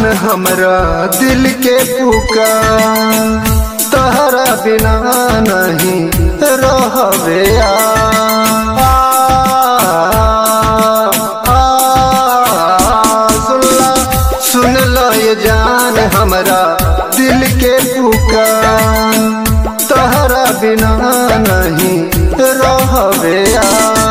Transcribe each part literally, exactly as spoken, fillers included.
हमरा दिल के पुकार, तहरा बिना नहीं रहबे आ, आ, आ, सुनला सुन लो ये जान हमरा दिल के पुकार, तहरा बिना नहीं रहबे आ।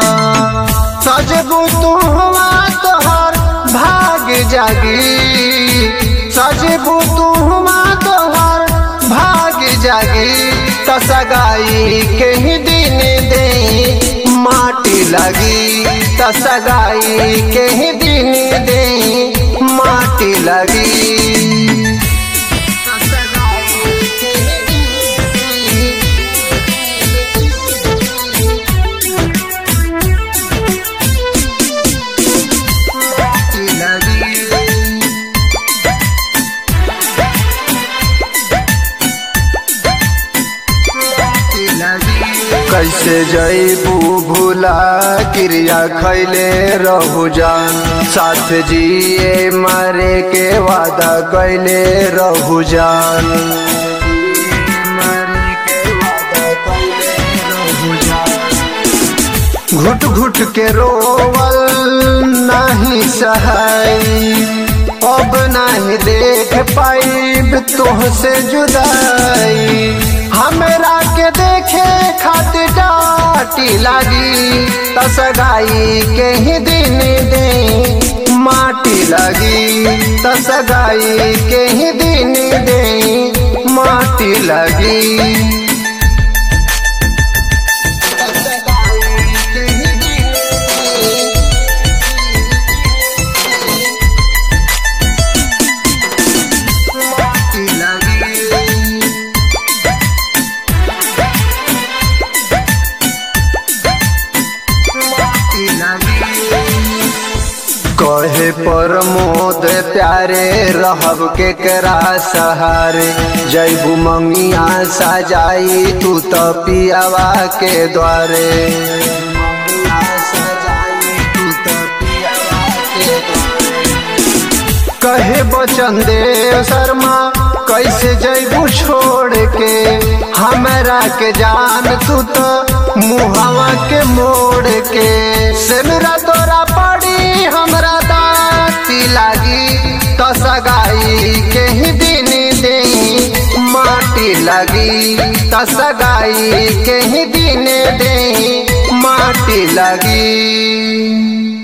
सजबू तू हुआ तोहर भाग जागी, सजबू तू हुआ तोहर भाग जागी, त सगाई के ही दिन दे माटी लगी, त सगाई के ही दिन दे माटी लगी। कैसे जईबू भूला क्रिया खैले रहू जान, साथ जिए मरे के वादा कैले रहू जान, घुट घुट के रोवल नहीं सहाई, अब नहीं देख पाइब तुहसे जुदाई, हमरा के देखे खातिर डाटी लागी, त सगाई के ही दिन दे माटी लगी, त सगाई के ही दिन दे माटी लगी। कहे प्रमोद प्यारे रहब के करा सहारे, जईबू मंगिया सजाई तू तो पियावा के द्वारे, कहे बचन देव शर्मा कैसे जईबू छोड़ के हमरा के जान, तू तो मुहावा के मोड़ के, से मेरा तोरा पड़ी हमरा दाती लागी, तो सगाई के ही दिन दे माटी लगी, तो सगाई के ही दिन दे माटी लगी।